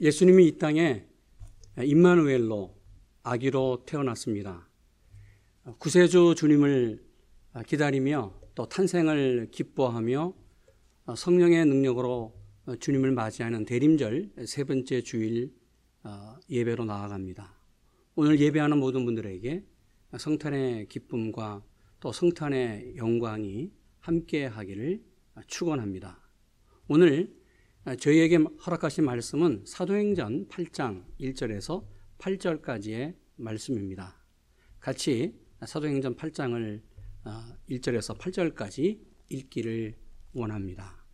예수님이 이 땅에 임마누엘로 아기로 태어났습니다. 구세주 주님을 기다리며 또 탄생을 기뻐하며 성령의 능력으로 주님을 맞이하는 대림절 세 번째 주일 예배로 나아갑니다. 오늘 예배하는 모든 분들에게 성탄의 기쁨과 또 성탄의 영광이 함께 하기를 축원합니다. 오늘 저희에게 허락하신 말씀은 사도행전 8장 1절에서 8절까지의 말씀입니다. 같이 사도행전 8장을 1절에서 8절까지 읽기를 원합니다.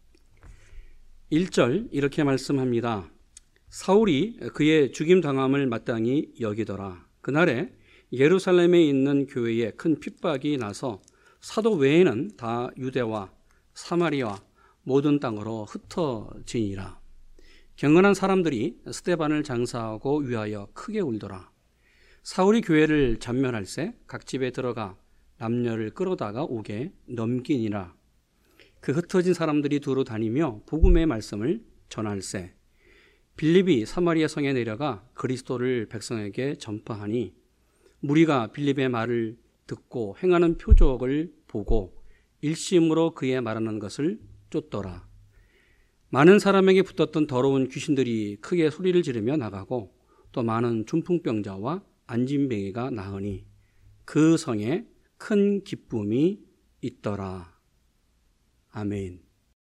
1절 이렇게 말씀합니다. 사울이 그의 죽임당함을 마땅히 여기더라. 그날에 예루살렘에 있는 교회에 큰 핍박이 나서 사도 외에는 다 유대와 사마리아 모든 땅으로 흩어지니라. 경건한 사람들이 스데반을 장사하고 위하여 크게 울더라. 사울이 교회를 전멸할세 각 집에 들어가 남녀를 끌어다가 옥에 넘기니라. 그 흩어진 사람들이 두루 다니며 복음의 말씀을 전할세 빌립이 사마리아 성에 내려가 그리스도를 백성에게 전파하니 무리가 빌립의 말을 듣고 행하는 표적을 보고 일심으로 그의 말하는 것을 쫓더라. 많은 사람에게 붙었던 더러운 귀신들이 크게 소리를 지르며 나가고 또 많은 중풍병자와 안진뱅이가 나으니 그 성에 큰 기쁨이 있더라. 아멘.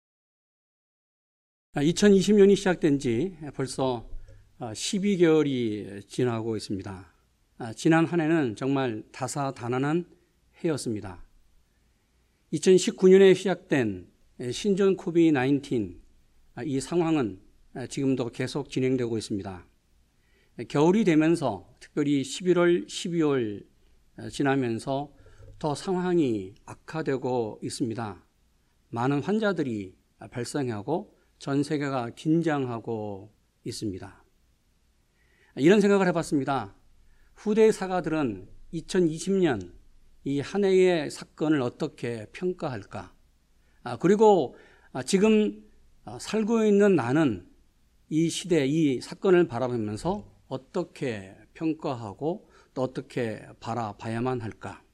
2020년이 시작된 지 벌써 12개월이 지나고 있습니다. 지난 한 해는 정말 다사다난한 해였습니다. 2019년에 시작된 신종 코비드-19 이 상황은 지금도 계속 진행되고 있습니다. 겨울이 되면서 특별히 11월, 12월 지나면서 더 상황이 악화되고 있습니다. 많은 환자들이 발생하고 전 세계가 긴장하고 있습니다. 이런 생각을 해봤습니다. 후대의 사가들은 2020년 이 한 해의 사건을 어떻게 평가할까? 그리고 지금 살고 있는 나는 이 시대, 이 사건을 바라보면서 어떻게 평가하고 또 어떻게 바라봐야만 할까?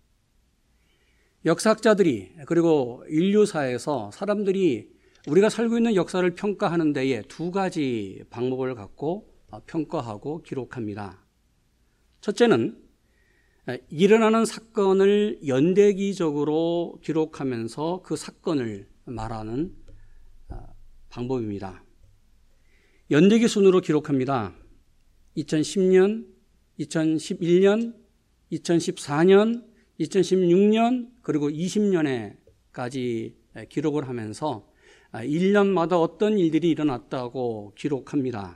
역사학자들이 그리고 인류사에서 사람들이 우리가 살고 있는 역사를 평가하는 데에 두 가지 방법을 갖고 평가하고 기록합니다. 첫째는 일어나는 사건을 연대기적으로 기록하면서 그 사건을 말하는 방법입니다. 연대기 순으로 기록합니다. 2010년, 2011년, 2014년, 2016년 그리고 20년에까지 기록을 하면서 1년마다 어떤 일들이 일어났다고 기록합니다.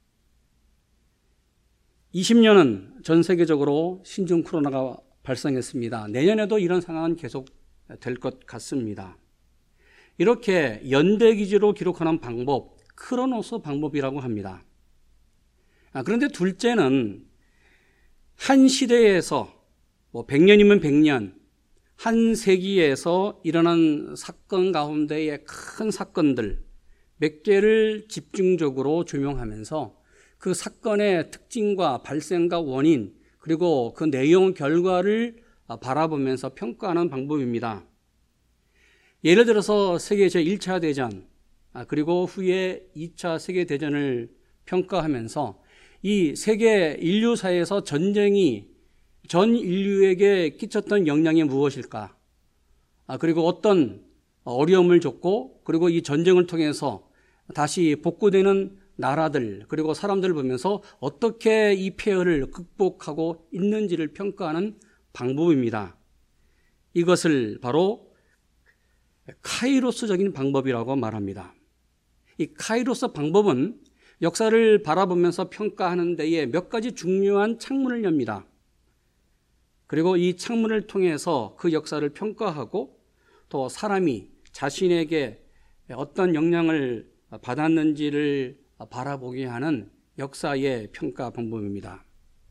20년은 전 세계적으로 신종 코로나가 발생했습니다. 내년에도 이런 상황은 계속될 것 같습니다. 이렇게 연대기지로 기록하는 방법, 크로노스 방법이라고 합니다. 그런데 둘째는 한 시대에서 100년이면 100년, 한 세기에서 일어난 사건 가운데의 큰 사건들 몇 개를 집중적으로 조명하면서 그 사건의 특징과 발생과 원인 그리고 그 내용 결과를 바라보면서 평가하는 방법입니다. 예를 들어서 세계 제1차 대전 그리고 후에 2차 세계대전을 평가하면서 이 세계 인류사에서 전쟁이 전 인류에게 끼쳤던 영향이 무엇일까? 그리고 어떤 어려움을 줬고 그리고 이 전쟁을 통해서 다시 복구되는 나라들 그리고 사람들을 보면서 어떻게 이 폐허를 극복하고 있는지를 평가하는 방법입니다. 이것을 바로 카이로스적인 방법이라고 말합니다. 이 카이로스 방법은 역사를 바라보면서 평가하는 데에 몇 가지 중요한 창문을 엽니다. 그리고 이 창문을 통해서 그 역사를 평가하고 또 사람이 자신에게 어떤 영향을 받았는지를 바라보게 하는 역사의 평가 방법입니다.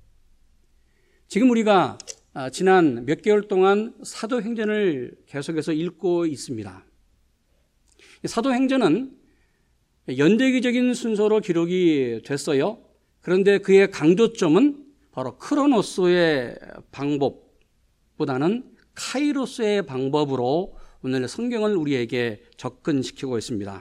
지금 우리가 지난 몇 개월 동안 사도행전을 계속해서 읽고 있습니다. 사도행전은 연대기적인 순서로 기록이 됐어요. 그런데 그의 강조점은 바로 크로노스의 방법보다는 카이로스의 방법으로 오늘 성경을 우리에게 접근시키고 있습니다.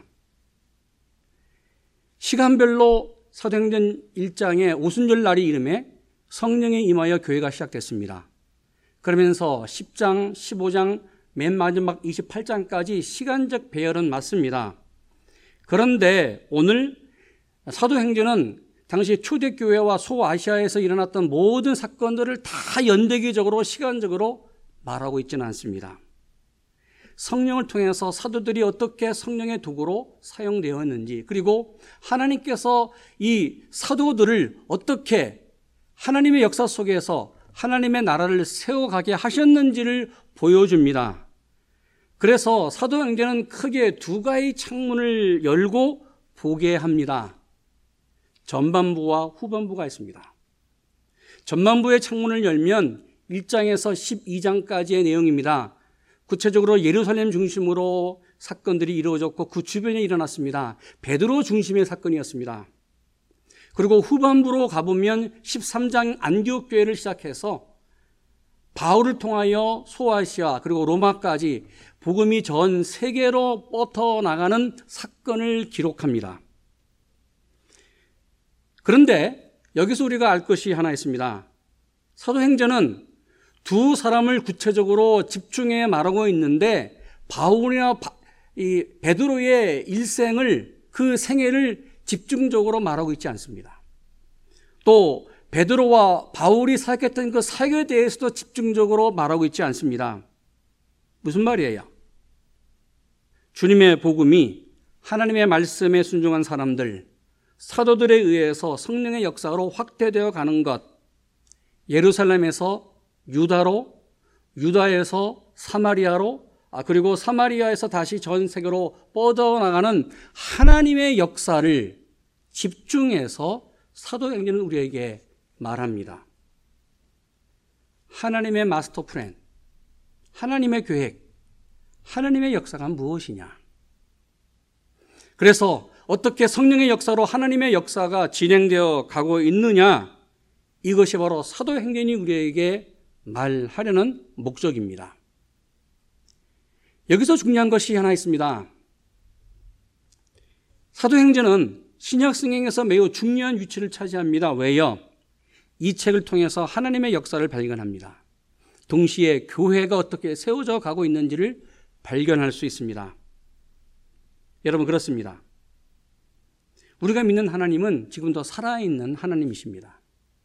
시간별로 사도행전 1장의 오순절 날이 이름에 성령에 임하여 교회가 시작됐습니다. 그러면서 10장, 15장, 맨 마지막 28장까지 시간적 배열은 맞습니다. 그런데 오늘 사도행전은 당시 초대교회와 소아시아에서 일어났던 모든 사건들을 다 연대기적으로 시간적으로 말하고 있지는 않습니다. 성령을 통해서 사도들이 어떻게 성령의 도구로 사용되었는지, 그리고 하나님께서 이 사도들을 어떻게 하나님의 역사 속에서 하나님의 나라를 세워가게 하셨는지를 보여줍니다. 그래서 사도행전은 크게 두 가지 창문을 열고 보게 합니다. 전반부와 후반부가 있습니다. 전반부의 창문을 열면 1장에서 12장까지의 내용입니다. 구체적으로 예루살렘 중심으로 사건들이 이루어졌고 그 주변에 일어났습니다. 베드로 중심의 사건이었습니다. 그리고 후반부로 가보면 13장 안디옥 교회를 시작해서 바울을 통하여 소아시아 그리고 로마까지 복음이 전 세계로 뻗어나가는 사건을 기록합니다. 그런데 여기서 우리가 알 것이 하나 있습니다. 사도행전은 두 사람을 구체적으로 집중해 말하고 있는데 바울이나 베드로의 일생을, 그 생애를 집중적으로 말하고 있지 않습니다. 또 베드로와 바울이 사역했던 그 사역에 대해서도 집중적으로 말하고 있지 않습니다. 무슨 말이에요? 주님의 복음이 하나님의 말씀에 순종한 사람들, 사도들에 의해서 성령의 역사로 확대되어 가는 것, 예루살렘에서 유다로, 유다에서 사마리아로, 그리고 사마리아에서 다시 전 세계로 뻗어나가는 하나님의 역사를 집중해서 사도행전은 우리에게 말합니다. 하나님의 마스터 플랜, 하나님의 계획, 하나님의 역사가 무엇이냐? 그래서 어떻게 성령의 역사로 하나님의 역사가 진행되어 가고 있느냐? 이것이 바로 사도행전이 우리에게 말하려는 목적입니다. 여기서 중요한 것이 하나 있습니다. 사도행전은 신약 성경에서 매우 중요한 위치를 차지합니다. 왜요? 이 책을 통해서 하나님의 역사를 발견합니다. 동시에 교회가 어떻게 세워져 가고 있는지를 발견할 수 있습니다. 여러분, 그렇습니다. 우리가 믿는 하나님은 지금도 살아있는 하나님이십니다.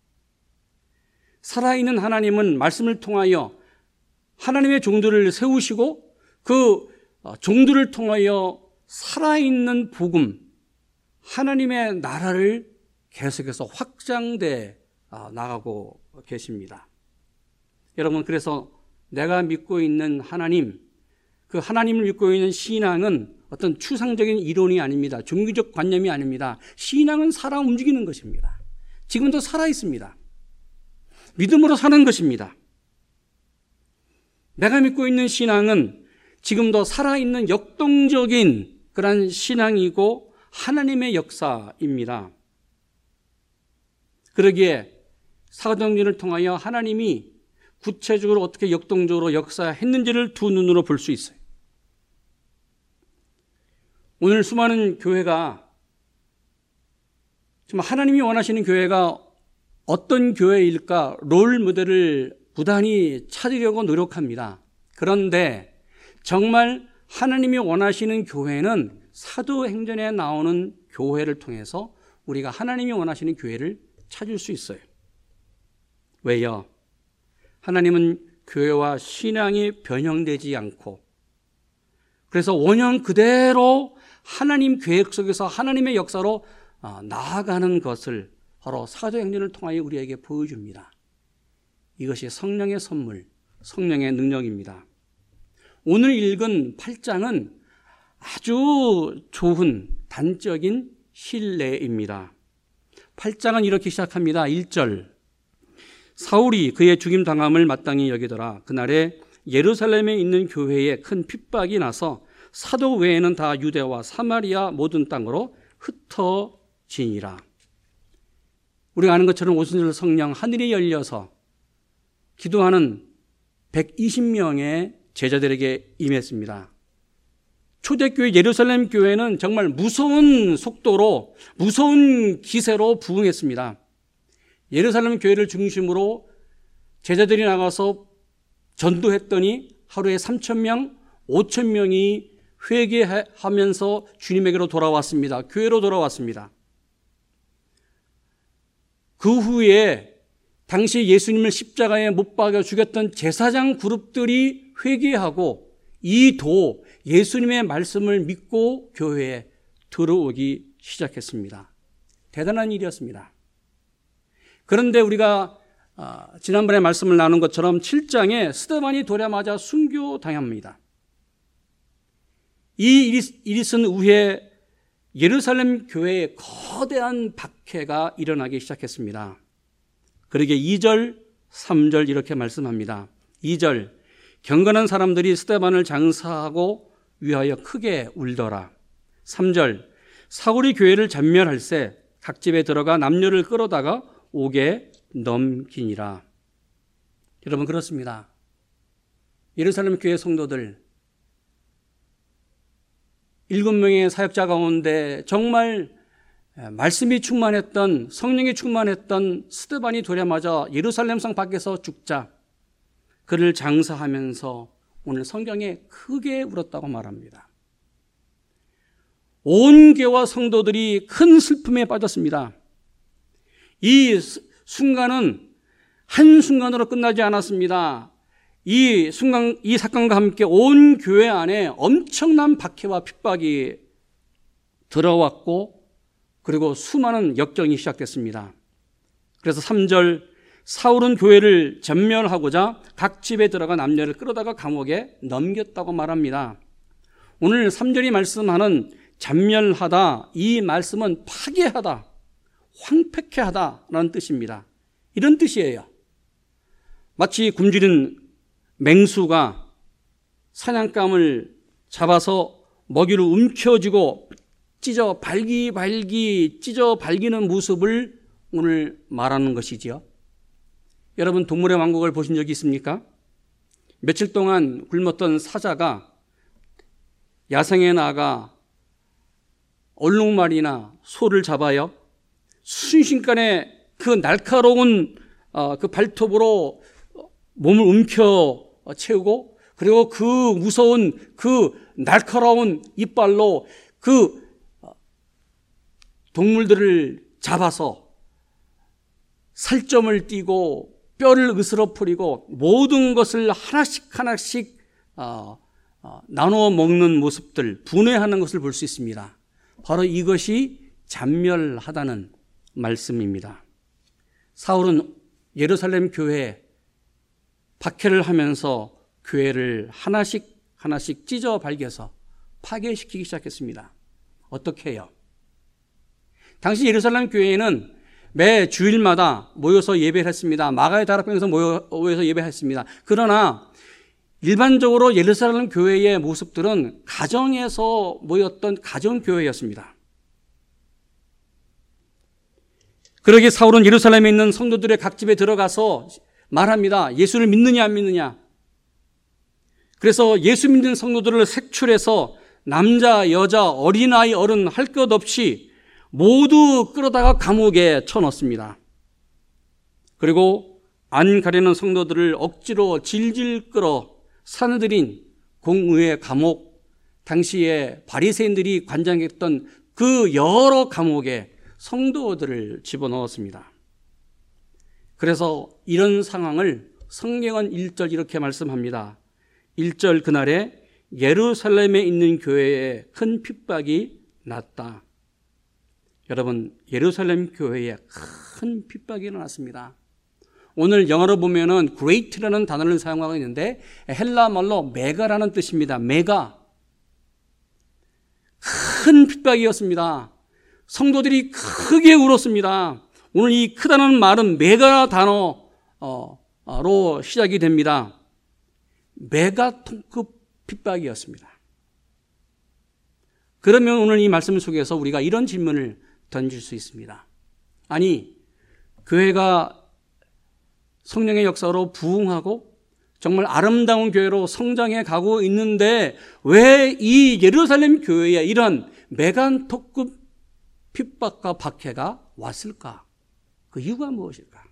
살아있는 하나님은 말씀을 통하여 하나님의 종들을 세우시고 그 종들을 통하여 살아있는 복음, 하나님의 나라를 계속해서 확장돼 나가고 계십니다. 여러분, 그래서 내가 믿고 있는 하나님, 그 하나님을 믿고 있는 신앙은 어떤 추상적인 이론이 아닙니다. 종교적 관념이 아닙니다. 신앙은 살아 움직이는 것입니다. 지금도 살아 있습니다. 믿음으로 사는 것입니다. 내가 믿고 있는 신앙은 지금도 살아있는 역동적인 그런 신앙이고 하나님의 역사입니다. 그러기에 사도행전을 통하여 하나님이 구체적으로 어떻게 역동적으로 역사했는지를 두 눈으로 볼 수 있어요. 오늘 수많은 교회가, 정말 하나님이 원하시는 교회가 어떤 교회일까 롤 모델을 부단히 찾으려고 노력합니다. 그런데 정말 하나님이 원하시는 교회는 사도행전에 나오는 교회를 통해서 우리가 하나님이 원하시는 교회를 찾을 수 있어요. 왜요? 하나님은 교회와 신앙이 변형되지 않고, 그래서 원형 그대로 하나님 계획 속에서 하나님의 역사로 나아가는 것을 바로 사도행전을 통하여 우리에게 보여줍니다. 이것이 성령의 선물, 성령의 능력입니다. 오늘 읽은 8장은 아주 좋은 단적인 신뢰입니다. 8장은 이렇게 시작합니다. 1절, 사울이 그의 죽임당함을 마땅히 여기더라. 그날에 예루살렘에 있는 교회에 큰 핍박이 나서 사도 외에는 다 유대와 사마리아 모든 땅으로 흩어지니라. 우리가 아는 것처럼 오순절 성령 하늘이 열려서 기도하는 120명의 제자들에게 임했습니다. 초대교회 예루살렘 교회는 정말 무서운 속도로, 무서운 기세로 부흥했습니다. 예루살렘 교회를 중심으로 제자들이 나가서 전도했더니 하루에 3,000명, 5,000명이 회개하면서 주님에게로 돌아왔습니다. 교회로 돌아왔습니다. 그 후에 당시 예수님을 십자가에 못 박아 죽였던 제사장 그룹들이 회개하고 이 도 예수님의 말씀을 믿고 교회에 들어오기 시작했습니다. 대단한 일이었습니다. 그런데 우리가 지난번에 말씀을 나눈 것처럼 7장에 스데반이 돌에 맞아 순교당합니다. 이 일이 있은 후에 예루살렘 교회에 거대한 박해가 일어나기 시작했습니다. 그러게 2절, 3절 이렇게 말씀합니다. 2절, 경건한 사람들이 스데반을 장사하고 위하여 크게 울더라. 3절, 사울이 교회를 전멸할세 각 집에 들어가 남녀를 끌어다가 옥에 넘기니라. 여러분, 그렇습니다. 예루살렘 교회 성도들 7명의 사역자 가운데 정말 말씀이 충만했던, 성령이 충만했던 스데반이 돌에 맞아 예루살렘 성 밖에서 죽자 그를 장사하면서 오늘 성경에 크게 울었다고 말합니다. 온 교회와 성도들이 큰 슬픔에 빠졌습니다. 이 순간은 한순간으로 끝나지 않았습니다. 이 사건과 함께 온 교회 안에 엄청난 박해와 핍박이 들어왔고, 그리고 수많은 역정이 시작됐습니다. 그래서 3절, 사울은 교회를 전멸하고자 각 집에 들어가 남녀를 끌어다가 감옥에 넘겼다고 말합니다. 오늘 3절이 말씀하는 전멸하다, 이 말씀은 파괴하다, 황폐케 하다라는 뜻입니다. 이런 뜻이에요. 마치 굶주린 맹수가 사냥감을 잡아서 먹이를 움켜쥐고 찢어 발기는 모습을 오늘 말하는 것이지요. 여러분, 동물의 왕국을 보신 적이 있습니까? 며칠 동안 굶었던 사자가 야생에 나가 얼룩말이나 소를 잡아요. 순식간에 그 날카로운 그 발톱으로 몸을 움켜 채우고, 그리고 그 무서운 그 날카로운 이빨로 그 동물들을 잡아서 살점을 띠고 뼈를 으스러뜨리고 모든 것을 하나씩 나누어 먹는 모습들, 분해하는 것을 볼 수 있습니다. 바로 이것이 잔멸하다는 말씀입니다. 사울은 예루살렘 교회에 박해를 하면서 교회를 하나씩 찢어 발겨서 파괴시키기 시작했습니다. 어떻게 해요? 당시 예루살렘 교회에는 매 주일마다 모여서 예배를 했습니다. 마가의 다락방에서 모여서 예배했습니다. 그러나 일반적으로 예루살렘 교회의 모습들은 가정에서 모였던 가정교회였습니다. 그러기에 사울은 예루살렘에 있는 성도들의 각 집에 들어가서 말합니다. 예수를 믿느냐 안 믿느냐. 그래서 예수 믿는 성도들을 색출해서 남자, 여자, 어린아이, 어른 할 것 없이 모두 끌어다가 감옥에 쳐넣습니다. 그리고 안 가려는 성도들을 억지로 질질 끌어 사내들인 공의회 감옥, 당시에 바리새인들이 관장했던 그 여러 감옥에 성도들을 집어넣었습니다. 그래서 이런 상황을 성경은 1절 이렇게 말씀합니다. 1절, 그날에 예루살렘에 있는 교회에 큰 핍박이 났다. 여러분, 예루살렘 교회에 큰 핍박이 일어났습니다. 오늘 영어로 보면은 great라는 단어를 사용하고 있는데 헬라 말로 메가라는 뜻입니다. 메가. 큰 핍박이었습니다. 성도들이 크게 울었습니다. 오늘 이 크다는 말은 메가 단어로 시작이 됩니다. 메가톤급 핍박이었습니다. 그러면 오늘 이 말씀 속에서 우리가 이런 질문을 던질 수 있습니다. 아니, 교회가 성령의 역사로 부흥하고 정말 아름다운 교회로 성장해 가고 있는데 왜 이 예루살렘 교회에 이런 메간토급 핍박과 박해가 왔을까? 그 이유가 무엇일까?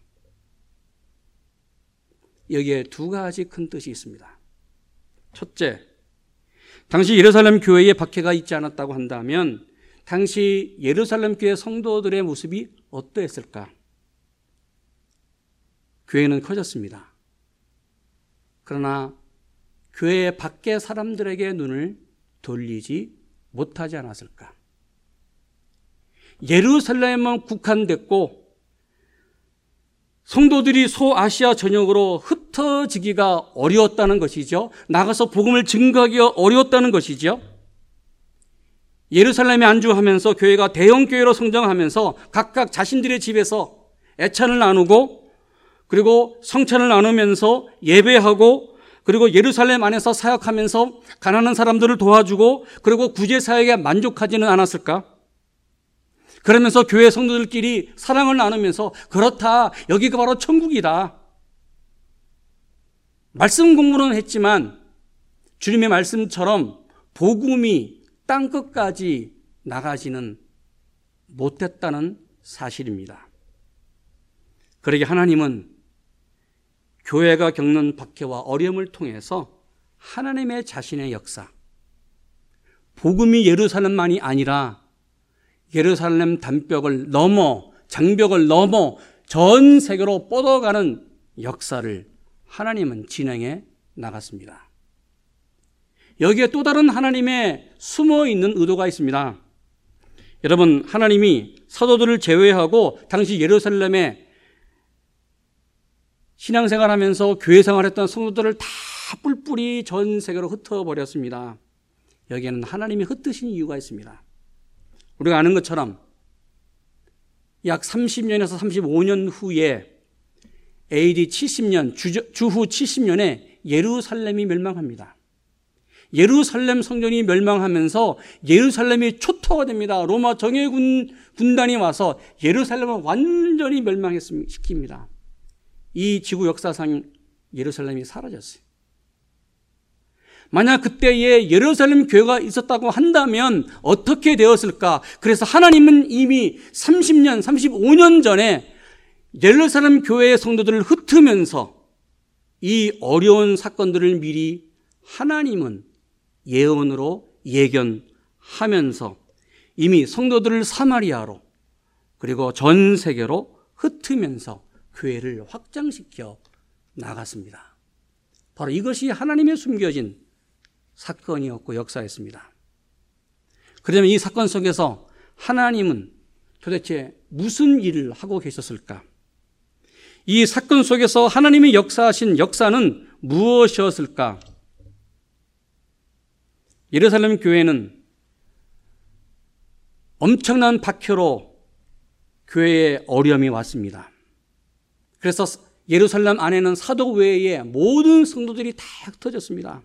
여기에 두 가지 큰 뜻이 있습니다. 첫째, 당시 예루살렘 교회에 박해가 있지 않았다고 한다면 당시 예루살렘 교회 성도들의 모습이 어떠했을까? 교회는 커졌습니다. 그러나 교회 밖의 사람들에게 눈을 돌리지 못하지 않았을까? 예루살렘은 국한됐고 성도들이 소아시아 전역으로 흩어지기가 어려웠다는 것이죠. 나가서 복음을 증거하기가 어려웠다는 것이죠. 예루살렘에 안주하면서 교회가 대형 교회로 성장하면서 각각 자신들의 집에서 애찬을 나누고 그리고 성찬을 나누면서 예배하고 그리고 예루살렘 안에서 사역하면서 가난한 사람들을 도와주고 그리고 구제 사역에 만족하지는 않았을까? 그러면서 교회 성도들끼리 사랑을 나누면서 그렇다, 여기가 바로 천국이다. 말씀 공부는 했지만 주님의 말씀처럼 복음이 땅끝까지 나가지는 못했다는 사실입니다. 그러게 하나님은 교회가 겪는 박해와 어려움을 통해서 하나님의 자신의 역사, 복음이 예루살렘만이 아니라 예루살렘 단벽을 넘어 장벽을 넘어 전 세계로 뻗어가는 역사를 하나님은 진행해 나갔습니다. 여기에 또 다른 하나님의 숨어있는 의도가 있습니다. 여러분, 하나님이 사도들을 제외하고 당시 예루살렘에 신앙생활하면서 교회 생활했던 성도들을 다 뿔뿔이 전 세계로 흩어버렸습니다. 여기에는 하나님이 흩으신 이유가 있습니다. 우리가 아는 것처럼 약 30년에서 35년 후에 AD 70년, 주후 70년에 예루살렘이 멸망합니다. 예루살렘 성전이 멸망하면서 예루살렘이 초토화 됩니다. 로마 정예군 군단이 와서 예루살렘을 완전히 멸망시킵니다. 이 지구 역사상 예루살렘이 사라졌어요. 만약 그때에 예루살렘 교회가 있었다고 한다면 어떻게 되었을까? 그래서 하나님은 이미 30년, 35년 전에 예루살렘 교회의 성도들을 흩으면서 이 어려운 사건들을 미리 하나님은 예언으로 예견하면서 이미 성도들을 사마리아로 그리고 전 세계로 흩으면서 교회를 확장시켜 나갔습니다. 바로 이것이 하나님의 숨겨진 사건이었고 역사였습니다. 그러면 이 사건 속에서 하나님은 도대체 무슨 일을 하고 계셨을까? 이 사건 속에서 하나님이 역사하신 역사는 무엇이었을까? 예루살렘 교회는 엄청난 박해로 교회에 어려움이 왔습니다. 그래서 예루살렘 안에는 사도 외에 모든 성도들이 다 흩어졌습니다.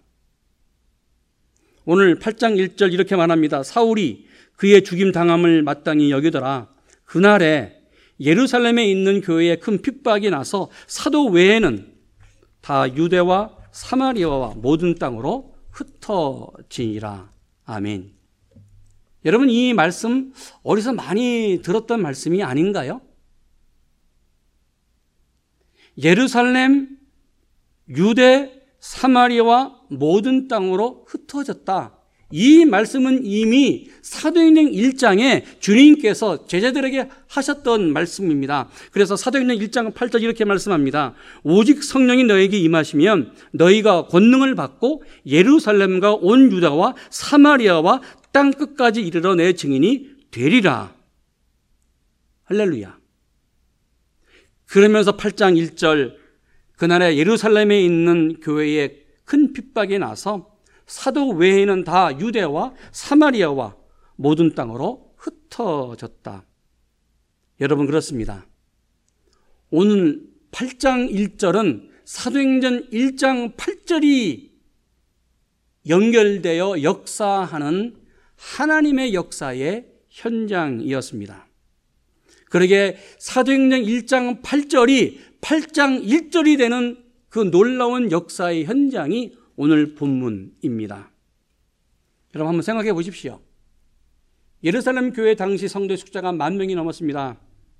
오늘 8장 1절 이렇게 말합니다. 사울이 그의 죽임 당함을 마땅히 여기더라. 그날에 예루살렘에 있는 교회에 큰 핍박이 나서 사도 외에는 다 유대와 사마리아와 모든 땅으로 흩어지니라. 아멘. 여러분, 이 말씀 어디서 많이 들었던 말씀이 아닌가요? 예루살렘, 유대, 사마리아와 모든 땅으로 흩어졌다. 이 말씀은 이미 사도행전 1장에 주님께서 제자들에게 하셨던 말씀입니다. 그래서 사도행전 1장 8절 이렇게 말씀합니다. 오직 성령이 너에게 임하시면 너희가 권능을 받고 예루살렘과 온 유다와 사마리아와 땅 끝까지 이르러 내 증인이 되리라. 할렐루야. 그러면서 8장 1절 그날에 예루살렘에 있는 교회에 큰 핍박이 나서 사도 외에는 다 유대와 사마리아와 모든 땅으로 흩어졌다. 여러분, 그렇습니다. 오늘 8장 1절은 사도행전 1장 8절이 연결되어 역사하는 하나님의 역사의 현장이었습니다. 그러게 사도행전 1장 8절이 8장 1절이 되는 그 놀라운 역사의 현장이 오늘 본문입니다. 여러분 한번 생각해 보십시오. 예루살렘 교회 당시 성도의 숫자가 10,000명이 넘었습니다.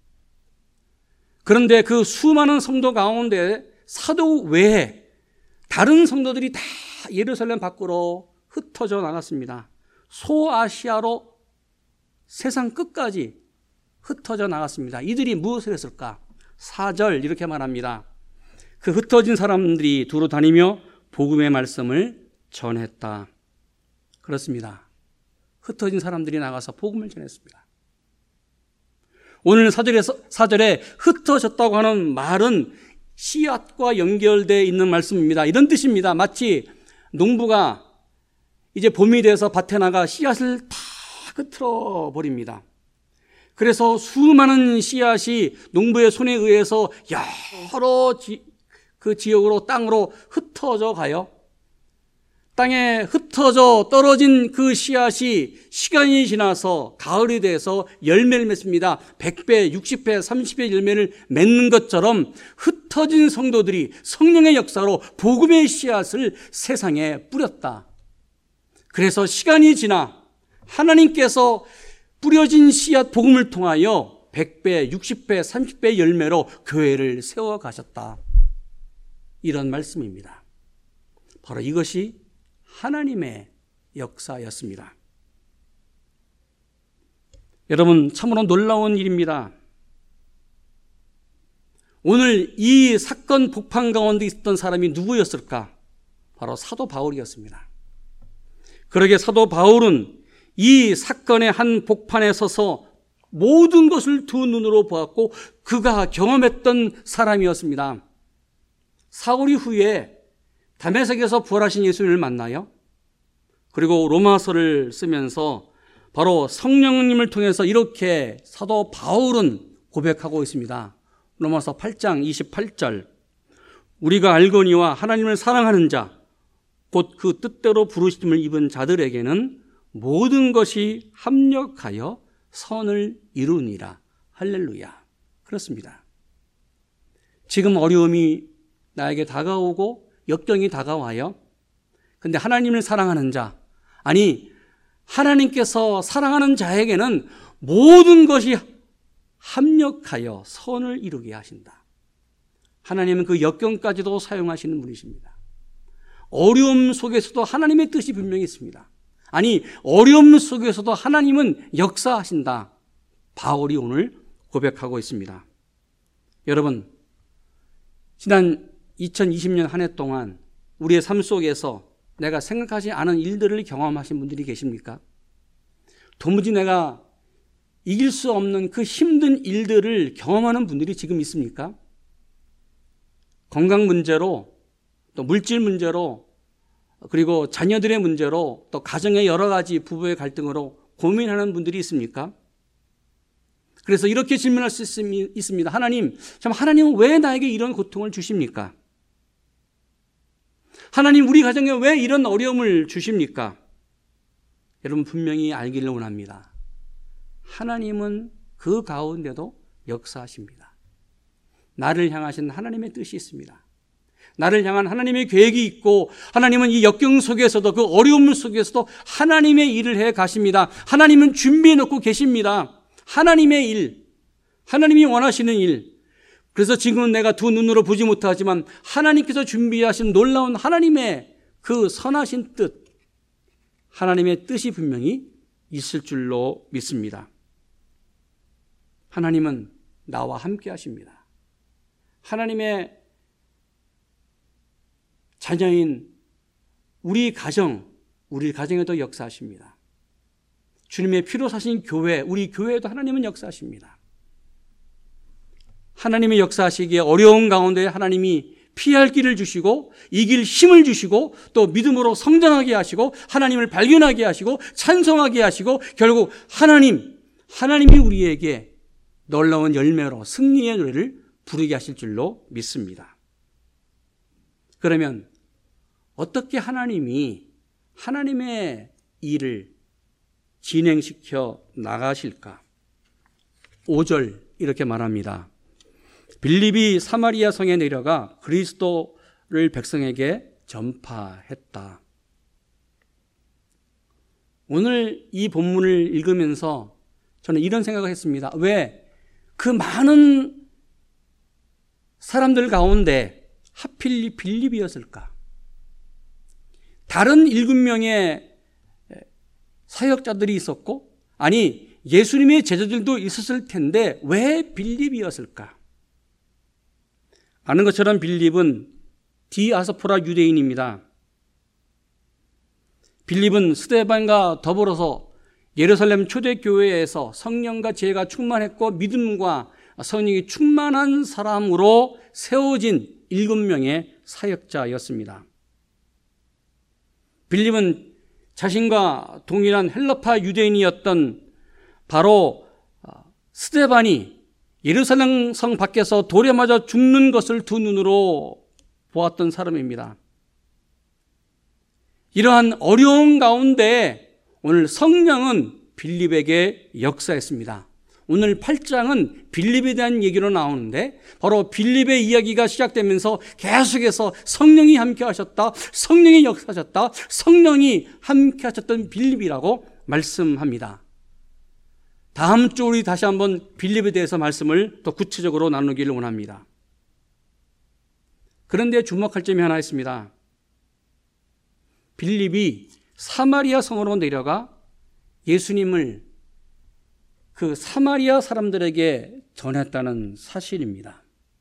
그런데 그 수많은 성도 가운데 사도 외에 다른 성도들이 다 예루살렘 밖으로 흩어져 나갔습니다. 소아시아로 세상 끝까지 흩어져 나갔습니다. 이들이 무엇을 했을까? 4절 이렇게 말합니다. 그 흩어진 사람들이 두루 다니며 복음의 말씀을 전했다. 그렇습니다. 흩어진 사람들이 나가서 복음을 전했습니다. 오늘 4절에 흩어졌다고 하는 말은 씨앗과 연결되어 있는 말씀입니다. 이런 뜻입니다. 마치 농부가 이제 봄이 돼서 밭에 나가 씨앗을 다 흩어 버립니다. 그래서 수많은 씨앗이 농부의 손에 의해서 여러 그 지역으로 땅으로 흩어져 가요. 땅에 흩어져 떨어진 그 씨앗이 시간이 지나서 가을이 돼서 열매를 맺습니다. 100배, 60배, 30배 열매를 맺는 것처럼 흩어진 성도들이 성령의 역사로 복음의 씨앗을 세상에 뿌렸다. 그래서 시간이 지나 하나님께서 뿌려진 씨앗 복음을 통하여 100배, 60배, 30배 열매로 교회를 세워가셨다. 이런 말씀입니다. 바로 이것이 하나님의 역사였습니다. 여러분, 참으로 놀라운 일입니다. 오늘 이 사건 복판 가운데 있었던 사람이 누구였을까? 바로 사도 바울이었습니다. 그러게 사도 바울은 이 사건의 한 복판에 서서 모든 것을 두 눈으로 보았고 그가 경험했던 사람이었습니다. 사울이 후에 다메섹에서 부활하신 예수님을 만나요. 그리고 로마서를 쓰면서 바로 성령님을 통해서 이렇게 사도 바울은 고백하고 있습니다. 로마서 8장 28절 우리가 알거니와 하나님을 사랑하는 자 곧 그 뜻대로 부르심을 입은 자들에게는 모든 것이 합력하여 선을 이루니라. 할렐루야. 그렇습니다. 지금 어려움이 나에게 다가오고 역경이 다가와요. 근데 하나님을 사랑하는 자, 아니 하나님께서 사랑하는 자에게는 모든 것이 합력하여 선을 이루게 하신다. 하나님은 그 역경까지도 사용하시는 분이십니다. 어려움 속에서도 하나님의 뜻이 분명히 있습니다. 아니 어려움 속에서도 하나님은 역사하신다. 바울이 오늘 고백하고 있습니다. 여러분, 지난 2020년 한 해 동안 우리의 삶 속에서 내가 생각하지 않은 일들을 경험하신 분들이 계십니까? 도무지 내가 이길 수 없는 그 힘든 일들을 경험하는 분들이 지금 있습니까? 건강 문제로, 또 물질 문제로, 그리고 자녀들의 문제로, 또 가정의 여러 가지 부부의 갈등으로 고민하는 분들이 있습니까? 그래서 이렇게 질문할 수 있습니다. 하나님, 참 하나님은 왜 나에게 이런 고통을 주십니까? 하나님, 우리 가정에 왜 이런 어려움을 주십니까? 여러분 분명히 알기를 원합니다. 하나님은 그 가운데도 역사하십니다. 나를 향하신 하나님의 뜻이 있습니다. 나를 향한 하나님의 계획이 있고 하나님은 이 역경 속에서도 그 어려움 속에서도 하나님의 일을 해 가십니다. 하나님은 준비해 놓고 계십니다. 하나님의 일, 하나님이 원하시는 일. 그래서 지금은 내가 두 눈으로 보지 못하지만 하나님께서 준비하신 놀라운 하나님의 그 선하신 뜻, 하나님의 뜻이 분명히 있을 줄로 믿습니다. 하나님은 나와 함께 하십니다. 하나님의 자녀인 우리 가정에도 역사하십니다. 주님의 피로 사신 교회, 우리 교회에도 하나님은 역사하십니다. 하나님의 역사하시기에 어려운 가운데 하나님이 피할 길을 주시고 이길 힘을 주시고 또 믿음으로 성장하게 하시고 하나님을 발견하게 하시고 찬송하게 하시고 결국 하나님이 우리에게 놀라운 열매로 승리의 노래를 부르게 하실 줄로 믿습니다. 그러면 어떻게 하나님이 하나님의 일을 진행시켜 나가실까? 5절 이렇게 말합니다. 빌립이 사마리아 성에 내려가 그리스도를 백성에게 전파했다. 오늘 이 본문을 읽으면서 저는 이런 생각을 했습니다. 왜 그 많은 사람들 가운데 하필 빌립이었을까? 다른 7명의 사역자들이 있었고, 아니 예수님의 제자들도 있었을 텐데 왜 빌립이었을까? 아는 것처럼 빌립은 디아스포라 유대인입니다. 빌립은 스데반과 더불어서 예루살렘 초대교회에서 성령과 지혜가 충만했고 믿음과 선행이 충만한 사람으로 세워진 7명의 사역자였습니다. 빌립은 자신과 동일한 헬라파 유대인이었던 바로 스데반이 예루살렘 성 밖에서 돌에 맞아 죽는 것을 두 눈으로 보았던 사람입니다. 이러한 어려운 가운데 오늘 성령은 빌립에게 역사했습니다. 오늘 8장은 빌립에 대한 얘기로 나오는데 바로 빌립의 이야기가 시작되면서 계속해서 성령이 함께 하셨다, 성령이 역사하셨다, 성령이 함께 하셨던 빌립이라고 말씀합니다. 다음 주 우리 다시 한번 빌립에 대해서 말씀을 더 구체적으로 나누기를 원합니다. 그런데 주목할 점이 하나 있습니다. 빌립이 사마리아 성으로 내려가 예수님을 그 사마리아 사람들에게 전했다는 사실입니다.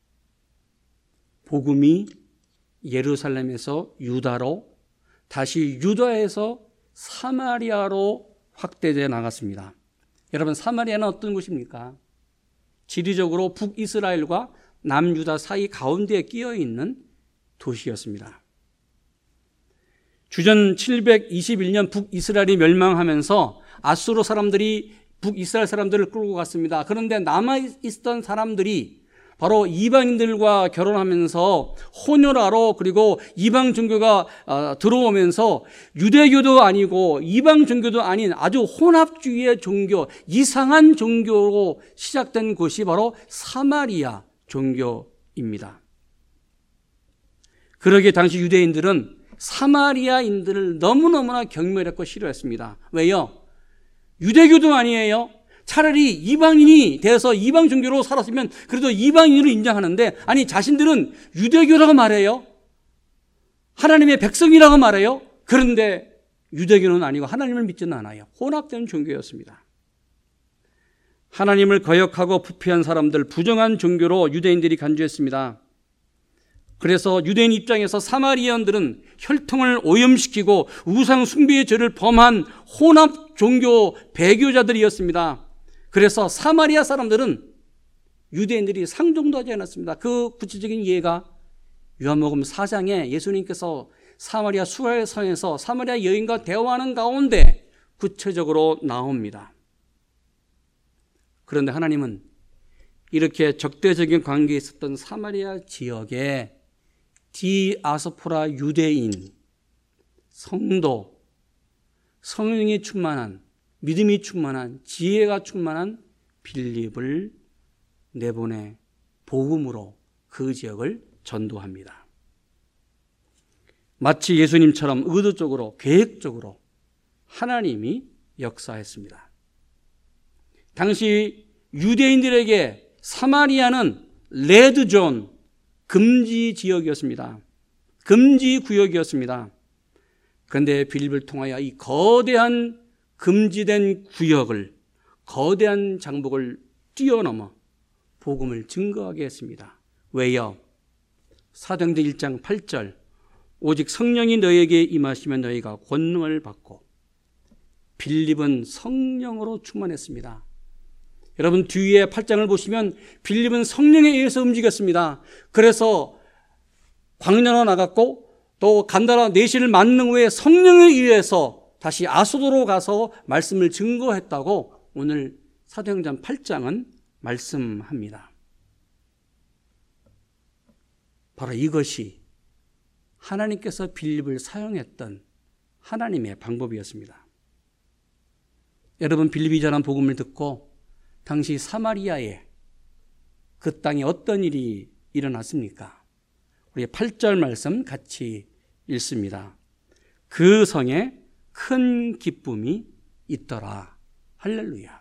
복음이 예루살렘에서 유다로, 다시 유다에서 사마리아로 확대되어 나갔습니다. 여러분, 사마리아는 어떤 곳입니까? 지리적으로 북이스라엘과 남유다 사이 가운데에 끼어 있는 도시였습니다. 주전 721년 북이스라엘이 멸망하면서 아수르 사람들이 북이스라엘 사람들을 끌고 갔습니다. 그런데 남아있던 사람들이 바로 이방인들과 결혼하면서 혼혈하러, 그리고 이방 종교가 들어오면서 유대교도 아니고 이방 종교도 아닌 아주 혼합주의의 종교, 이상한 종교로 시작된 곳이 바로 사마리아 종교입니다. 그러기에 당시 유대인들은 사마리아인들을 너무너무나 경멸했고 싫어했습니다. 왜요? 유대교도 아니에요. 차라리 이방인이 돼서 이방 종교로 살았으면 그래도 이방인으로 인정하는데, 아니 자신들은 유대교라고 말해요. 하나님의 백성이라고 말해요. 그런데 유대교는 아니고 하나님을 믿지는 않아요. 혼합된 종교였습니다. 하나님을 거역하고 부패한 사람들, 부정한 종교로 유대인들이 간주했습니다. 그래서 유대인 입장에서 사마리아인들은 혈통을 오염시키고 우상 숭배의 죄를 범한 혼합 종교 배교자들이었습니다. 그래서 사마리아 사람들은 유대인들이 상종도 하지 않았습니다. 그 구체적인 예가 요한복음 4장에 예수님께서 사마리아 수알성에서 사마리아 여인과 대화하는 가운데 구체적으로 나옵니다. 그런데 하나님은 이렇게 적대적인 관계에 있었던 사마리아 지역에 디아스포라 유대인, 성도, 성령이 충만한, 믿음이 충만한, 지혜가 충만한 빌립을 내보내 복음으로 그 지역을 전도합니다. 마치 예수님처럼 의도적으로, 계획적으로 하나님이 역사했습니다. 당시 유대인들에게 사마리아는 레드존, 금지 지역이었습니다. 금지 구역이었습니다. 그런데 빌립을 통하여 이 거대한 금지된 구역을, 거대한 장벽을 뛰어넘어 복음을 증거하게 했습니다. 왜요? 사도행전 1장 8절, 오직 성령이 너희에게 임하시면 너희가 권능을 받고. 빌립은 성령으로 충만했습니다. 여러분 뒤에 8장을 보시면 빌립은 성령에 의해서 움직였습니다. 그래서 광야로 나갔고 또 간다라 내시를 만능 후에 성령에 의해서 다시 아소도로 가서 말씀을 증거했다고 오늘 사도행전 8장은 말씀합니다. 바로 이것이 하나님께서 빌립을 사용했던 하나님의 방법이었습니다. 여러분, 빌립이 전한 복음을 듣고 당시 사마리아에 그 땅에 어떤 일이 일어났습니까? 우리 8절 말씀 같이 읽습니다. 그 성에 큰 기쁨이 있더라. 할렐루야.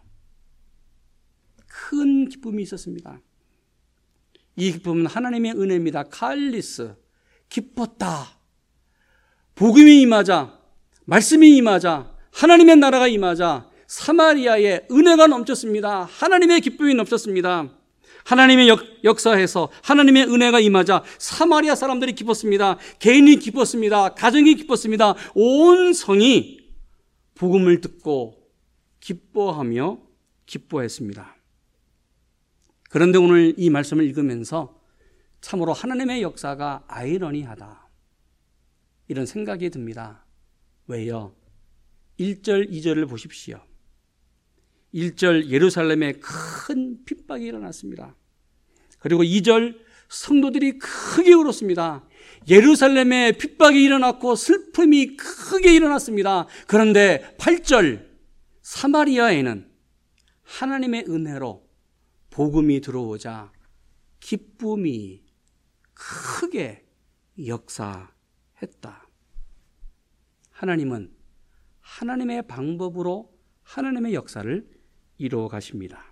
큰 기쁨이 있었습니다. 이 기쁨은 하나님의 은혜입니다. 칼리스, 기뻤다. 복음이 임하자, 말씀이 임하자, 하나님의 나라가 임하자 사마리아에 은혜가 넘쳤습니다. 하나님의 기쁨이 넘쳤습니다. 하나님의 역사에서 하나님의 은혜가 임하자 사마리아 사람들이 기뻤습니다. 개인이 기뻤습니다. 가정이 기뻤습니다. 온 성이 복음을 듣고 기뻐하며 기뻐했습니다. 그런데 오늘 이 말씀을 읽으면서 참으로 하나님의 역사가 아이러니하다, 이런 생각이 듭니다. 왜요? 1절, 2절을 보십시오. 1절, 예루살렘에 큰 핍박이 일어났습니다. 그리고 2절, 성도들이 크게 울었습니다. 예루살렘에 핍박이 일어났고 슬픔이 크게 일어났습니다. 그런데 8절, 사마리아에는 하나님의 은혜로 복음이 들어오자 기쁨이 크게 역사했다. 하나님은 하나님의 방법으로 하나님의 역사를 이루어 가십니다.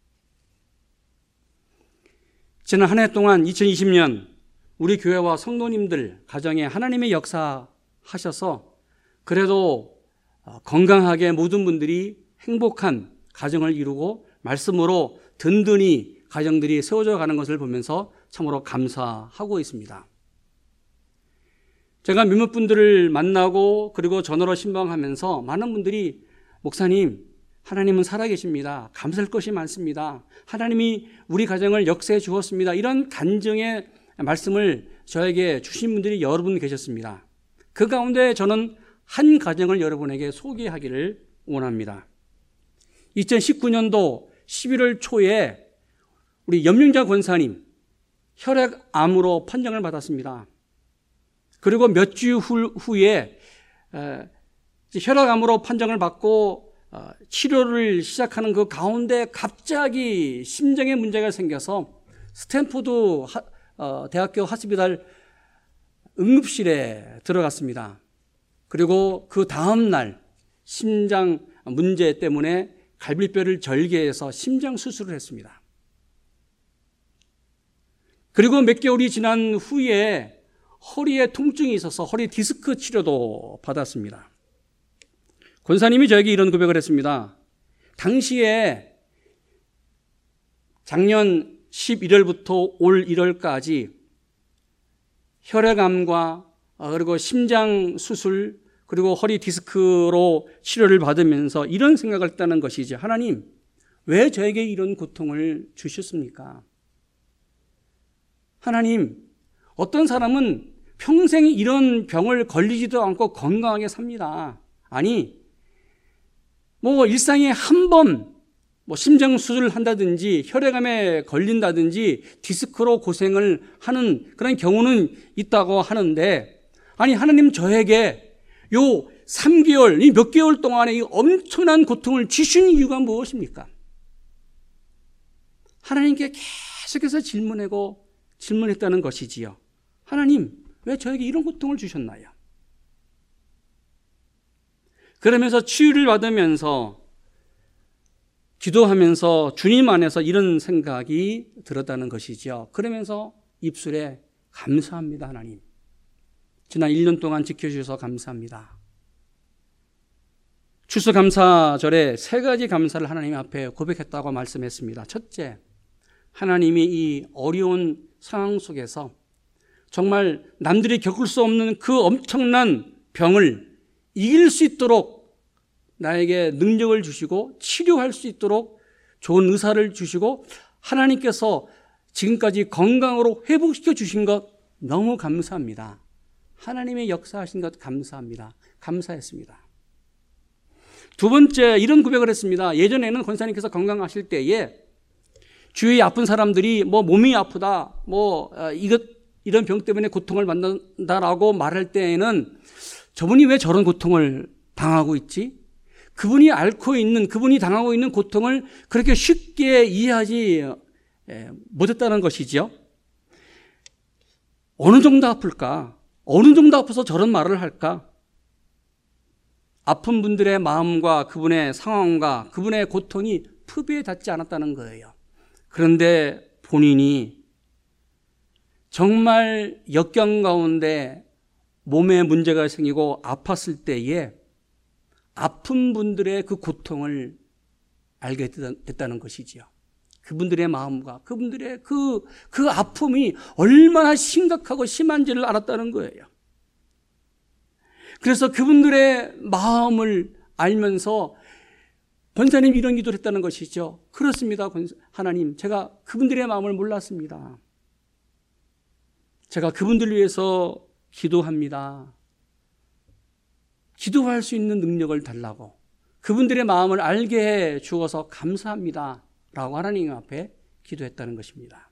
지난 한 해 동안 2020년 우리 교회와 성도님들 가정에 하나님의 역사 하셔서 그래도 건강하게 모든 분들이 행복한 가정을 이루고 말씀으로 든든히 가정들이 세워져 가는 것을 보면서 참으로 감사하고 있습니다. 제가 몇몇 분들을 만나고 그리고 전화로 신방하면서 많은 분들이 목사님, 하나님은 살아계십니다. 감사할 것이 많습니다. 하나님이 우리 가정을 역사해 주었습니다. 이런 간증의 말씀을 저에게 주신 분들이 여러 분 계셨습니다. 그 가운데 저는 한 가정을 여러분에게 소개하기를 원합니다. 2019년도 11월 초에 우리 염영자 권사님 혈액암으로 판정을 받았습니다. 그리고 몇 주 후에 혈액암으로 판정을 받고 치료를 시작하는 그 가운데 갑자기 심장에 문제가 생겨서 스탠포드 대학교 하스피탈 응급실에 들어갔습니다. 그리고 그 다음 날 심장 문제 때문에 갈비뼈를 절개해서 심장 수술을 했습니다. 그리고 몇 개월이 지난 후에 허리에 통증이 있어서 허리 디스크 치료도 받았습니다. 권사님이 저에게 이런 고백을 했습니다. 당시에 작년 11월부터 올 1월까지 혈액암과 그리고 심장 수술 그리고 허리 디스크로 치료를 받으면서 이런 생각을 했다는 것이지, 하나님 왜 저에게 이런 고통을 주셨습니까? 하나님, 어떤 사람은 평생 이런 병을 걸리지도 않고 건강하게 삽니다. 아니, 일상에 한 번 심장 수술을 한다든지 혈액암에 걸린다든지 디스크로 고생을 하는 그런 경우는 있다고 하는데, 아니 하나님 저에게 요 3개월, 이 몇 개월 동안에 이 엄청난 고통을 주신 이유가 무엇입니까? 하나님께 계속해서 질문했다는 것이지요. 하나님, 왜 저에게 이런 고통을 주셨나요? 그러면서 치유를 받으면서 기도하면서 주님 안에서 이런 생각이 들었다는 것이죠. 그러면서 입술에 감사합니다, 하나님. 지난 1년 동안 지켜주셔서 감사합니다. 추수감사절에 3가지 감사를 하나님 앞에 고백했다고 말씀했습니다. 첫째, 하나님이 이 어려운 상황 속에서 정말 남들이 겪을 수 없는 그 엄청난 병을 이길 수 있도록 나에게 능력을 주시고 치료할 수 있도록 좋은 의사를 주시고 하나님께서 지금까지 건강으로 회복시켜 주신 것 너무 감사합니다. 하나님의 역사하신 것 감사합니다. 감사했습니다. 두 번째, 이런 고백을 했습니다. 예전에는 권사님께서 건강하실 때에 주위에 아픈 사람들이 몸이 아프다, 이런 병 때문에 고통을 받는다라고 말할 때에는 저분이 왜 저런 고통을 당하고 있지? 그분이 앓고 있는, 그분이 당하고 있는 고통을 그렇게 쉽게 이해하지 못했다는 것이죠. 어느 정도 아플까? 어느 정도 아파서 저런 말을 할까? 아픈 분들의 마음과 그분의 상황과 그분의 고통이 흡입에 닿지 않았다는 거예요. 그런데 본인이 정말 역경 가운데 몸에 문제가 생기고 아팠을 때에 아픈 분들의 그 고통을 알게 됐다는 것이지요. 그분들의 마음과 그분들의 그 아픔이 얼마나 심각하고 심한지를 알았다는 거예요. 그래서 그분들의 마음을 알면서 권사님이 이런 기도를 했다는 것이죠. 그렇습니다. 하나님, 제가 그분들의 마음을 몰랐습니다. 제가 그분들을 위해서 기도합니다. 기도할 수 있는 능력을 달라고, 그분들의 마음을 알게 해 주어서 감사합니다 라고 하나님 앞에 기도했다는 것입니다.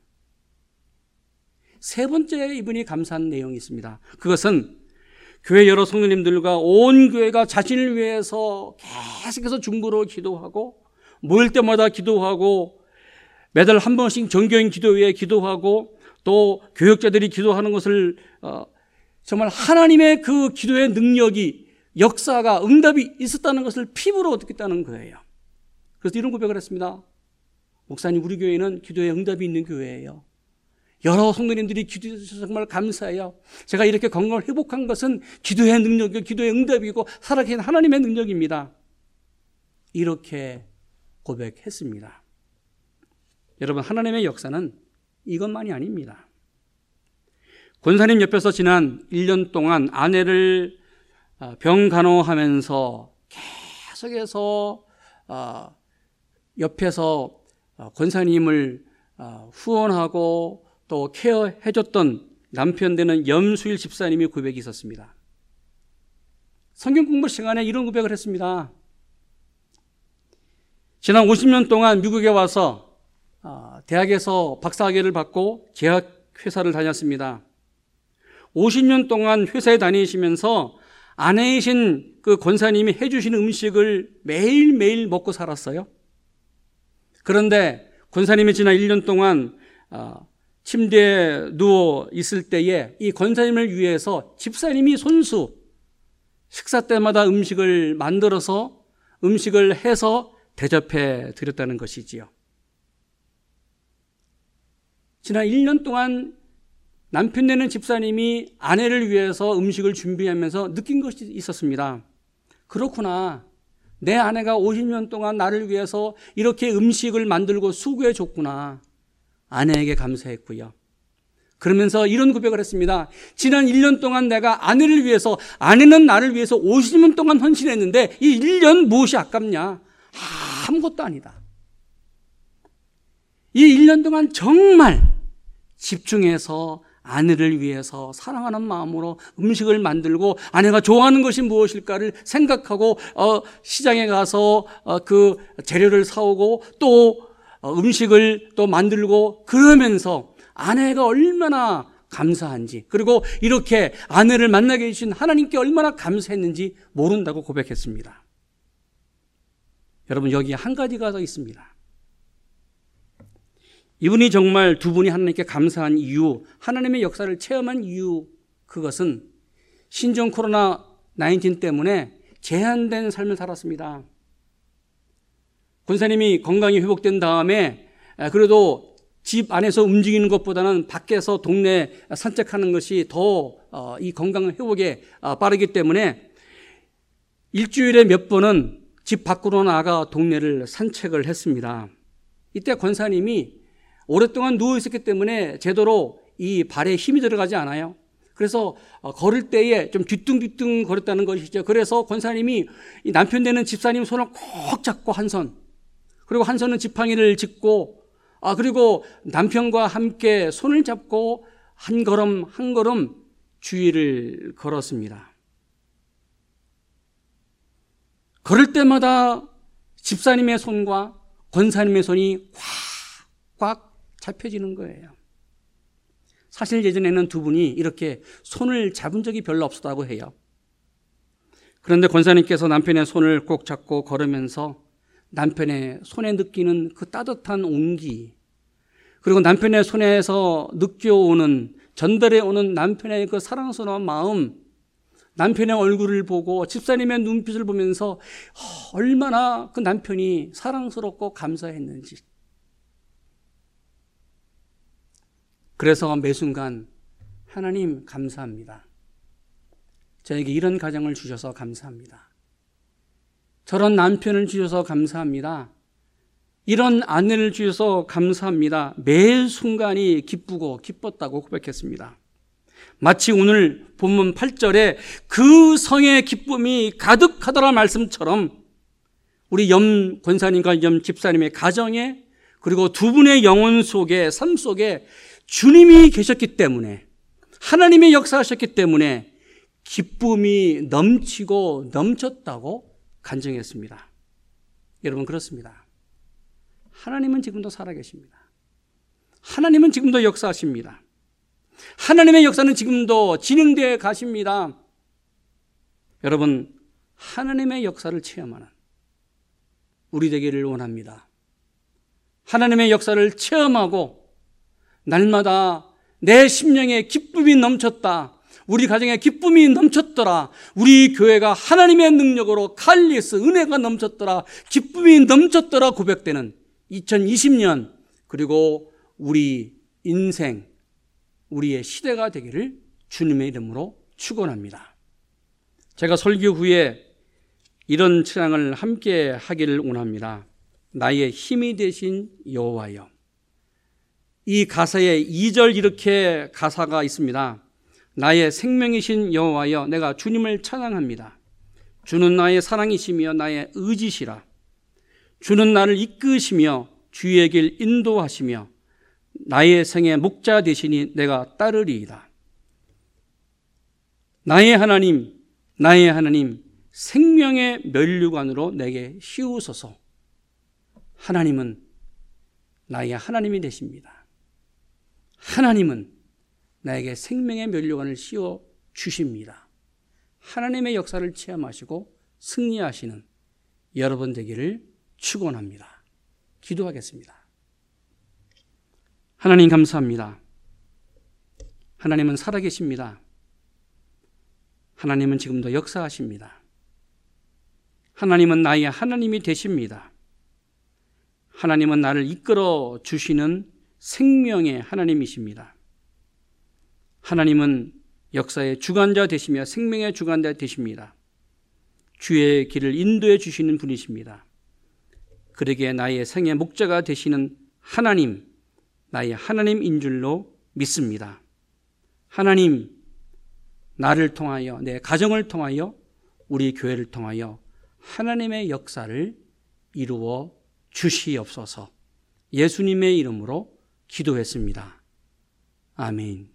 세 번째 이분이 감사한 내용이 있습니다. 그것은 교회 여러 성도님들과 온 교회가 자신을 위해서 계속해서 중보로 기도하고, 모일 때마다 기도하고, 매달 한 번씩 정교인 기도회에 기도하고, 또 교역자들이 기도하는 것을 정말 하나님의 그 기도의 능력이, 역사가, 응답이 있었다는 것을 피부로 얻겠다는 거예요. 그래서 이런 고백을 했습니다. 목사님, 우리 교회는 기도에 응답이 있는 교회예요. 여러 성도님들이 기도해 주셔서 정말 감사해요. 제가 이렇게 건강을 회복한 것은 기도의 능력이고 기도의 응답이고 살아계신 하나님의 능력입니다. 이렇게 고백했습니다. 여러분, 하나님의 역사는 이것만이 아닙니다. 권사님 옆에서 지난 1년 동안 아내를 병간호하면서 계속해서 옆에서 권사님을 후원하고 또 케어해줬던 남편 되는 염수일 집사님이 고백이 있었습니다. 성경 공부 시간에 이런 고백을 했습니다. 지난 50년 동안 미국에 와서 대학에서 박사학위를 받고 제약회사를 다녔습니다. 50년 동안 회사에 다니시면서 아내이신 그 권사님이 해주시는 음식을 매일매일 먹고 살았어요. 그런데 권사님이 지난 1년 동안 침대에 누워 있을 때에 이 권사님을 위해서 집사님이 손수 식사 때마다 음식을 만들어서 음식을 해서 대접해 드렸다는 것이지요. 지난 1년 동안 남편 되는 집사님이 아내를 위해서 음식을 준비하면서 느낀 것이 있었습니다. 그렇구나. 내 아내가 50년 동안 나를 위해서 이렇게 음식을 만들고 수고해 줬구나. 아내에게 감사했고요. 그러면서 이런 고백을 했습니다. 지난 1년 동안 내가 아내를 위해서, 아내는 나를 위해서 50년 동안 헌신했는데 이 1년 무엇이 아깝냐? 아무것도 아니다. 이 1년 동안 정말 집중해서 아내를 위해서 사랑하는 마음으로 음식을 만들고 아내가 좋아하는 것이 무엇일까를 생각하고 시장에 가서 그 재료를 사오고 또 음식을 또 만들고, 그러면서 아내가 얼마나 감사한지, 그리고 이렇게 아내를 만나게 해주신 하나님께 얼마나 감사했는지 모른다고 고백했습니다. 여러분, 여기 한 가지가 더 있습니다. 이분이 정말 두 분이 하나님께 감사한 이유, 하나님의 역사를 체험한 이유, 그것은 신종 코로나19 때문에 제한된 삶을 살았습니다. 권사님이 건강이 회복된 다음에 그래도 집 안에서 움직이는 것보다는 밖에서 동네 산책하는 것이 더 이 건강 회복에 빠르기 때문에 일주일에 몇 번은 집 밖으로 나가 동네를 산책을 했습니다. 이때 권사님이 오랫동안 누워 있었기 때문에 제대로 이 발에 힘이 들어가지 않아요. 그래서 걸을 때에 좀 뒤뚱뒤뚱 걸었다는 것이죠. 그래서 권사님이 이 남편 되는 집사님 손을 꼭 잡고 한 손, 그리고 한 손은 지팡이를 짚고, 그리고 남편과 함께 손을 잡고 한 걸음 한 걸음 주위를 걸었습니다. 걸을 때마다 집사님의 손과 권사님의 손이 꽉 잡혀지는 거예요. 사실 예전에는 두 분이 이렇게 손을 잡은 적이 별로 없었다고 해요. 그런데 권사님께서 남편의 손을 꼭 잡고 걸으면서 남편의 손에 느끼는 그 따뜻한 온기, 그리고 남편의 손에서 느껴오는, 전달해 오는 남편의 그 사랑스러운 마음, 남편의 얼굴을 보고 집사님의 눈빛을 보면서 얼마나 그 남편이 사랑스럽고 감사했는지. 그래서 매 순간 하나님 감사합니다. 저에게 이런 가정을 주셔서 감사합니다. 저런 남편을 주셔서 감사합니다. 이런 아내를 주셔서 감사합니다. 매 순간이 기쁘고 기뻤다고 고백했습니다. 마치 오늘 본문 8절에 그 성의 기쁨이 가득하더라 말씀처럼 우리 염 권사님과 염 집사님의 가정에, 그리고 두 분의 영혼 속에, 삶 속에 주님이 계셨기 때문에, 하나님의 역사하셨기 때문에 기쁨이 넘치고 넘쳤다고 간증했습니다. 여러분, 그렇습니다. 하나님은 지금도 살아계십니다. 하나님은 지금도 역사하십니다. 하나님의 역사는 지금도 진행되어 가십니다. 여러분, 하나님의 역사를 체험하는 우리 되기를 원합니다. 하나님의 역사를 체험하고 날마다 내 심령에 기쁨이 넘쳤다, 우리 가정에 기쁨이 넘쳤더라, 우리 교회가 하나님의 능력으로 칼리스 은혜가 넘쳤더라, 기쁨이 넘쳤더라 고백되는 2020년, 그리고 우리 인생, 우리의 시대가 되기를 주님의 이름으로 축원합니다. 제가 설교 후에 이런 찬양을 함께 하기를 원합니다. 나의 힘이 되신 여호와여. 이 가사에 2절 이렇게 가사가 있습니다. 나의 생명이신 여호와여, 내가 주님을 찬양합니다. 주는 나의 사랑이시며 나의 의지시라. 주는 나를 이끄시며 주의 길 인도하시며 나의 생의 목자 되시니 내가 따르리이다. 나의 하나님, 나의 하나님, 생명의 면류관으로 내게 씌우소서. 하나님은 나의 하나님이 되십니다. 하나님은 나에게 생명의 면류관을 씌워 주십니다. 하나님의 역사를 체험하시고 승리하시는 여러분 되기를 축원합니다. 기도하겠습니다. 하나님 감사합니다. 하나님은 살아계십니다. 하나님은 지금도 역사하십니다. 하나님은 나의 하나님이 되십니다. 하나님은 나를 이끌어 주시는 생명의 하나님이십니다. 하나님은 역사의 주관자 되시며 생명의 주관자 되십니다. 주의 길을 인도해 주시는 분이십니다. 그러기에 나의 생의 목자가 되시는 하나님, 나의 하나님인 줄로 믿습니다. 하나님, 나를 통하여, 내 가정을 통하여, 우리 교회를 통하여 하나님의 역사를 이루어 주시옵소서. 예수님의 이름으로 기도했습니다. 아멘.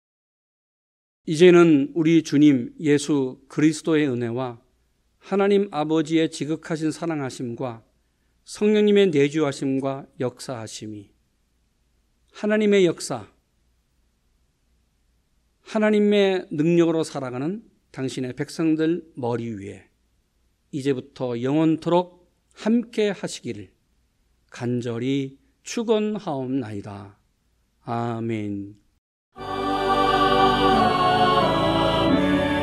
이제는 우리 주님 예수 그리스도의 은혜와 하나님 아버지의 지극하신 사랑하심과 성령님의 내주하심과 역사하심이, 하나님의 역사, 하나님의 능력으로 살아가는 당신의 백성들 머리 위에 이제부터 영원토록 함께 하시기를 간절히 축원하옵나이다. 아멘.